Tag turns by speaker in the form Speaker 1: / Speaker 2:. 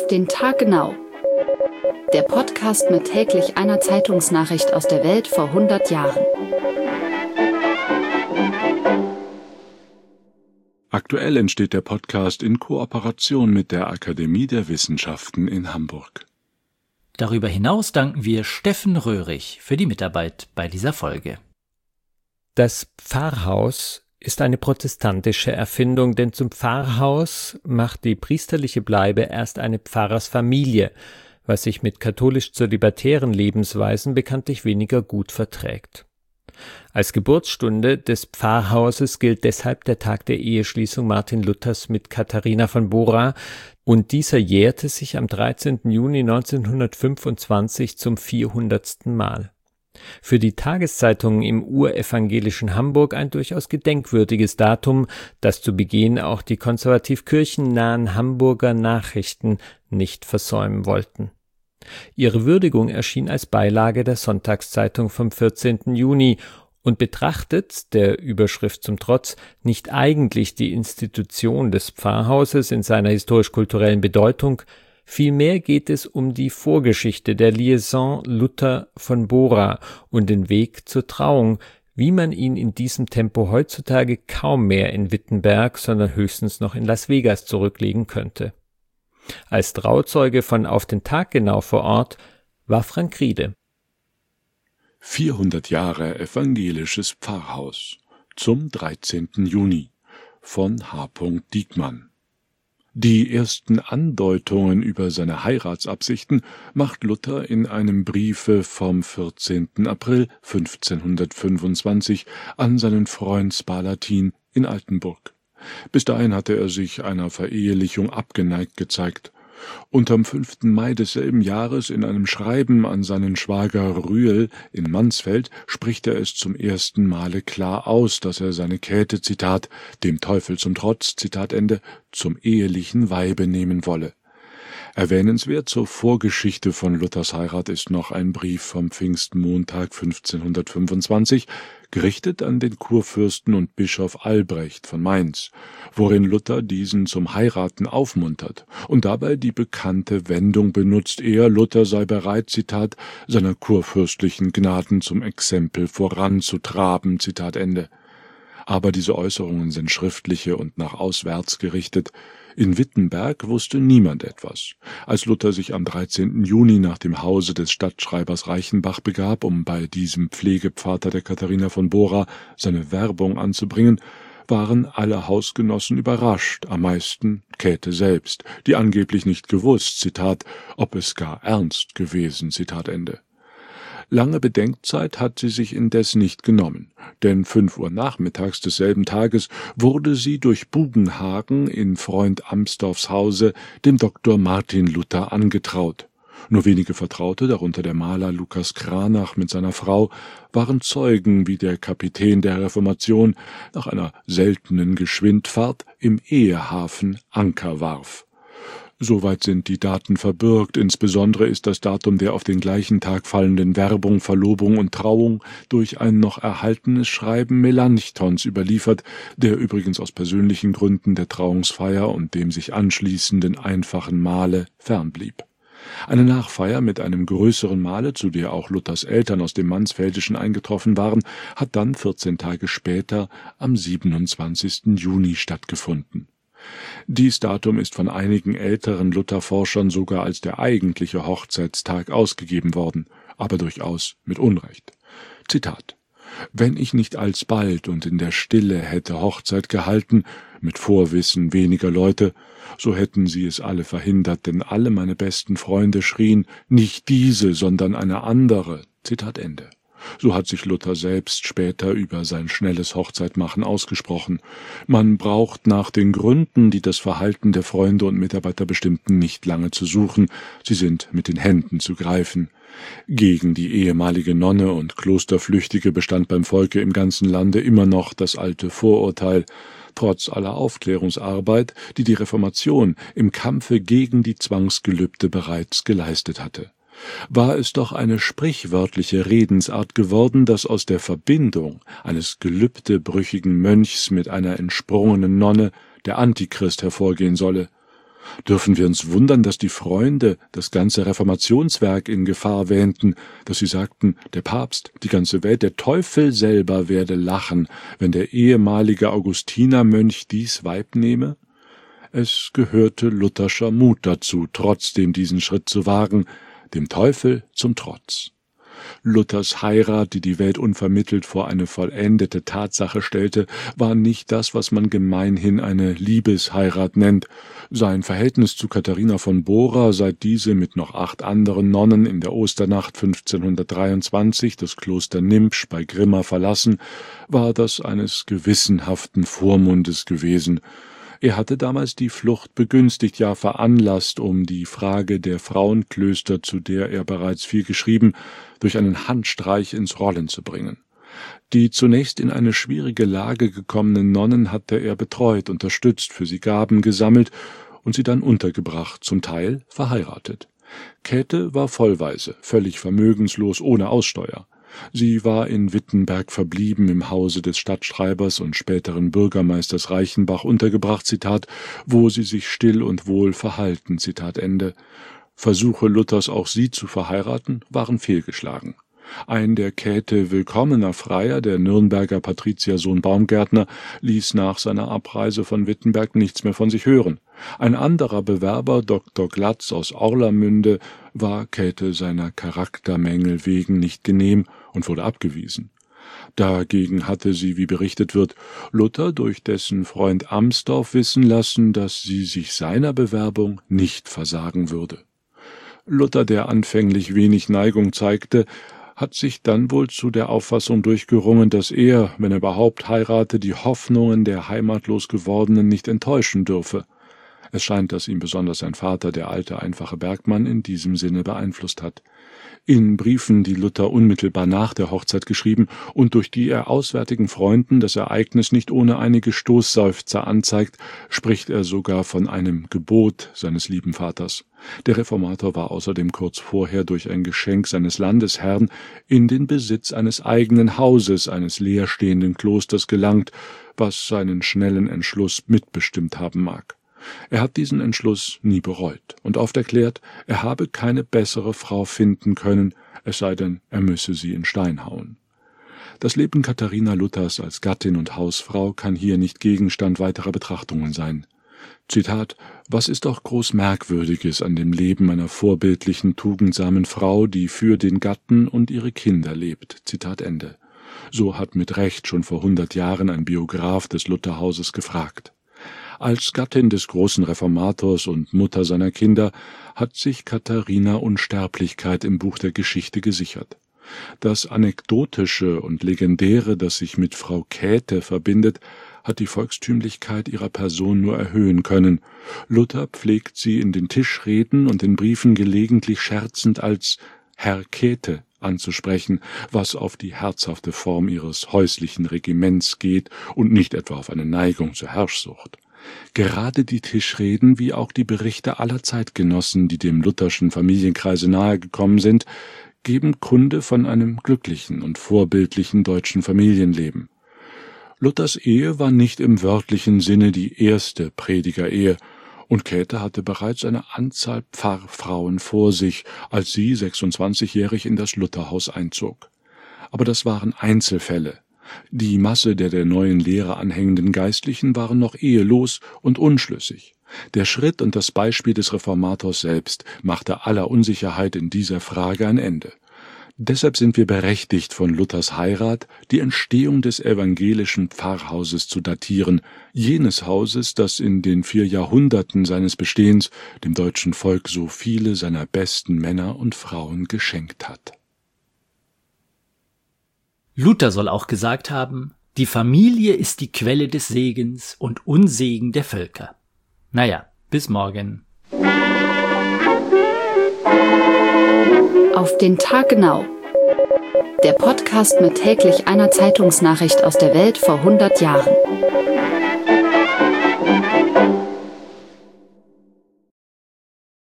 Speaker 1: den Tag genau. Der Podcast mit täglich einer Zeitungsnachricht aus der Welt vor 100 Jahren.
Speaker 2: Aktuell entsteht der Podcast in Kooperation mit der Akademie der Wissenschaften in Hamburg.
Speaker 3: Darüber hinaus danken wir Steffen Röhrig für die Mitarbeit bei dieser Folge.
Speaker 4: Das Pfarrhaus ist eine protestantische Erfindung, denn zum Pfarrhaus macht die priesterliche Bleibe erst eine Pfarrersfamilie, was sich mit katholisch-zölibatären Lebensweisen bekanntlich weniger gut verträgt. Als Geburtsstunde des Pfarrhauses gilt deshalb der Tag der Eheschließung Martin Luthers mit Katharina von Bora, und dieser jährte sich am 13. Juni 1925 zum 400. Mal. Für die Tageszeitungen im urevangelischen Hamburg ein durchaus gedenkwürdiges Datum, das zu Beginn auch die konservativ kirchennahen Hamburger Nachrichten nicht versäumen wollten. Ihre Würdigung erschien als Beilage der Sonntagszeitung vom 14. Juni und betrachtet, der Überschrift zum Trotz, nicht eigentlich die Institution des Pfarrhauses in seiner historisch-kulturellen Bedeutung. Vielmehr geht es um die Vorgeschichte der Liaison Luther von Bora und den Weg zur Trauung, wie man ihn in diesem Tempo heutzutage kaum mehr in Wittenberg, sondern höchstens noch in Las Vegas zurücklegen könnte. Als Trauzeuge von Auf den Tag genau vor Ort war Frank Riede.
Speaker 2: 400 Jahre evangelisches Pfarrhaus zum 13. Juni von H. Diekmann. Die ersten Andeutungen über seine Heiratsabsichten macht Luther in einem Briefe vom 14. April 1525 an seinen Freund Spalatin in Altenburg. Bis dahin hatte er sich einer Verehelichung abgeneigt gezeigt. Unterm 5. Mai desselben Jahres in einem Schreiben an seinen Schwager Rühl in Mansfeld spricht er es zum ersten Male klar aus, dass er seine Käthe, Zitat, dem Teufel zum Trotz, Zitat Ende, zum ehelichen Weibe nehmen wolle. Erwähnenswert zur Vorgeschichte von Luthers Heirat ist noch ein Brief vom Pfingstmontag 1525, gerichtet an den Kurfürsten und Bischof Albrecht von Mainz, worin Luther diesen zum Heiraten aufmuntert und dabei die bekannte Wendung benutzt, er, Luther, sei bereit, Zitat, seiner kurfürstlichen Gnaden zum Exempel voranzutraben, Zitat Ende. Aber diese Äußerungen sind schriftliche und nach auswärts gerichtet. In Wittenberg wusste niemand etwas. Als Luther sich am 13. Juni nach dem Hause des Stadtschreibers Reichenbach begab, um bei diesem Pflegepvater der Katharina von Bora seine Werbung anzubringen, waren alle Hausgenossen überrascht, am meisten Käthe selbst, die angeblich nicht gewusst, Zitat, ob es gar ernst gewesen, Zitat Ende. Lange Bedenkzeit hat sie sich indes nicht genommen, denn 5 Uhr nachmittags desselben Tages wurde sie durch Bugenhagen in Freund Amsdorfs Hause dem Dr. Martin Luther angetraut. Nur wenige Vertraute, darunter der Maler Lukas Cranach mit seiner Frau, waren Zeugen, wie der Kapitän der Reformation nach einer seltenen Geschwindfahrt im Ehehafen Anker warf. Soweit sind die Daten verbürgt, insbesondere ist das Datum der auf den gleichen Tag fallenden Werbung, Verlobung und Trauung durch ein noch erhaltenes Schreiben Melanchthons überliefert, der übrigens aus persönlichen Gründen der Trauungsfeier und dem sich anschließenden einfachen Mahle fernblieb. Eine Nachfeier mit einem größeren Mahle, zu der auch Luthers Eltern aus dem Mansfeldischen eingetroffen waren, hat dann 14 Tage später am 27. Juni stattgefunden. Dies Datum ist von einigen älteren Luther-Forschern sogar als der eigentliche Hochzeitstag ausgegeben worden, aber durchaus mit Unrecht. Zitat: »Wenn ich nicht alsbald und in der Stille hätte Hochzeit gehalten, mit Vorwissen weniger Leute, so hätten sie es alle verhindert, denn alle meine besten Freunde schrien, nicht diese, sondern eine andere.« Zitat Ende. So hat sich Luther selbst später über sein schnelles Hochzeitmachen ausgesprochen. Man braucht nach den Gründen, die das Verhalten der Freunde und Mitarbeiter bestimmten, nicht lange zu suchen. Sie sind mit den Händen zu greifen. Gegen die ehemalige Nonne und Klosterflüchtige bestand beim Volke im ganzen Lande immer noch das alte Vorurteil. Trotz aller Aufklärungsarbeit, die die Reformation im Kampfe gegen die Zwangsgelübde bereits geleistet hatte, war es doch eine sprichwörtliche Redensart geworden, dass aus der Verbindung eines gelübdebrüchigen Mönchs mit einer entsprungenen Nonne der Antichrist hervorgehen solle. Dürfen wir uns wundern, dass die Freunde das ganze Reformationswerk in Gefahr wähnten, dass sie sagten, der Papst, die ganze Welt, der Teufel selber werde lachen, wenn der ehemalige Augustinermönch dies Weib nehme? Es gehörte lutherscher Mut dazu, trotzdem diesen Schritt zu wagen, dem Teufel zum Trotz. Luthers Heirat, die die Welt unvermittelt vor eine vollendete Tatsache stellte, war nicht das, was man gemeinhin eine Liebesheirat nennt. Sein Verhältnis zu Katharina von Bora, seit diese mit noch 8 anderen Nonnen in der Osternacht 1523 das Kloster Nimpsch bei Grimma verlassen, war das eines gewissenhaften Vormundes gewesen. Er hatte damals die Flucht begünstigt, ja veranlasst, um die Frage der Frauenklöster, zu der er bereits viel geschrieben, durch einen Handstreich ins Rollen zu bringen. Die zunächst in eine schwierige Lage gekommenen Nonnen hatte er betreut, unterstützt, für sie Gaben gesammelt und sie dann untergebracht, zum Teil verheiratet. Käthe war Vollwaise, völlig vermögenslos, ohne Aussteuer. Sie war in Wittenberg verblieben, im Hause des Stadtschreibers und späteren Bürgermeisters Reichenbach untergebracht, Zitat, wo sie sich still und wohl verhalten, Zitat Ende. Versuche Luthers, auch sie zu verheiraten, waren fehlgeschlagen. Ein der Käthe willkommener Freier, der Nürnberger Patriziersohn Baumgärtner, ließ nach seiner Abreise von Wittenberg nichts mehr von sich hören. Ein anderer Bewerber, Dr. Glatz aus Orlamünde, war Käthe seiner Charaktermängel wegen nicht genehm und wurde abgewiesen. Dagegen hatte sie, wie berichtet wird, Luther durch dessen Freund Amsdorf wissen lassen, dass sie sich seiner Bewerbung nicht versagen würde. Luther, der anfänglich wenig Neigung zeigte, hat sich dann wohl zu der Auffassung durchgerungen, dass er, wenn er überhaupt heirate, die Hoffnungen der heimatlos Gewordenen nicht enttäuschen dürfe. Es scheint, dass ihn besonders sein Vater, der alte, einfache Bergmann, in diesem Sinne beeinflusst hat. In Briefen, die Luther unmittelbar nach der Hochzeit geschrieben und durch die er auswärtigen Freunden das Ereignis nicht ohne einige Stoßseufzer anzeigt, spricht er sogar von einem Gebot seines lieben Vaters. Der Reformator war außerdem kurz vorher durch ein Geschenk seines Landesherrn in den Besitz eines eigenen Hauses, eines leerstehenden Klosters gelangt, was seinen schnellen Entschluss mitbestimmt haben mag. Er hat diesen Entschluss nie bereut und oft erklärt, er habe keine bessere Frau finden können, es sei denn, er müsse sie in Stein hauen. Das Leben Katharina Luthers als Gattin und Hausfrau kann hier nicht Gegenstand weiterer Betrachtungen sein. Zitat: »Was ist auch groß Merkwürdiges an dem Leben einer vorbildlichen, tugendsamen Frau, die für den Gatten und ihre Kinder lebt?« Zitat Ende. So hat mit Recht schon vor 100 Jahren ein Biograf des Lutherhauses gefragt. Als Gattin des großen Reformators und Mutter seiner Kinder hat sich Katharina Unsterblichkeit im Buch der Geschichte gesichert. Das Anekdotische und Legendäre, das sich mit Frau Käthe verbindet, hat die Volkstümlichkeit ihrer Person nur erhöhen können. Luther pflegt sie in den Tischreden und den Briefen gelegentlich scherzend als Herr Käthe anzusprechen, was auf die herzhafte Form ihres häuslichen Regiments geht und nicht etwa auf eine Neigung zur Herrschsucht. Gerade die Tischreden wie auch die Berichte aller Zeitgenossen, die dem lutherschen Familienkreise nahegekommen sind, geben Kunde von einem glücklichen und vorbildlichen deutschen Familienleben. Luthers Ehe war nicht im wörtlichen Sinne die erste Predigerehe, und Käthe hatte bereits eine Anzahl Pfarrfrauen vor sich, als sie 26-jährig in das Lutherhaus einzog. Aber das waren Einzelfälle. Die Masse der neuen Lehre anhängenden Geistlichen waren noch ehelos und unschlüssig. Der Schritt und das Beispiel des Reformators selbst machte aller Unsicherheit in dieser Frage ein Ende. Deshalb sind wir berechtigt, von Luthers Heirat die Entstehung des evangelischen Pfarrhauses zu datieren, jenes Hauses, das in den 4 Jahrhunderten seines Bestehens dem deutschen Volk so viele seiner besten Männer und Frauen geschenkt hat.
Speaker 3: Luther soll auch gesagt haben, die Familie ist die Quelle des Segens und Unsegen der Völker. Naja, bis morgen.
Speaker 1: Auf den Tag genau. Der Podcast mit täglich einer Zeitungsnachricht aus der Welt vor 100 Jahren.